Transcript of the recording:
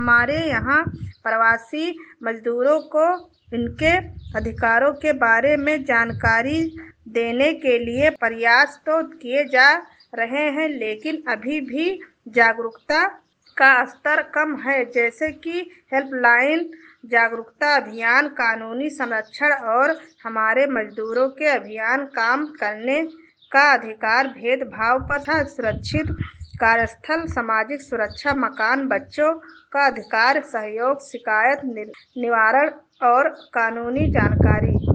हमारे यहाँ प्रवासी मजदूरों को इनके अधिकारों के बारे में जानकारी देने के लिए प्रयास तो किए जा रहे हैं, लेकिन अभी भी जागरूकता का स्तर कम है, जैसे कि हेल्पलाइन, जागरूकता अभियान, कानूनी संरक्षण और हमारे मजदूरों के अभियान, काम करने का अधिकार, भेदभाव प्रथा, सुरक्षित कार्यस्थल, सामाजिक सुरक्षा, मकान, बच्चों का अधिकार, सहयोग, शिकायत निवारण और कानूनी जानकारी।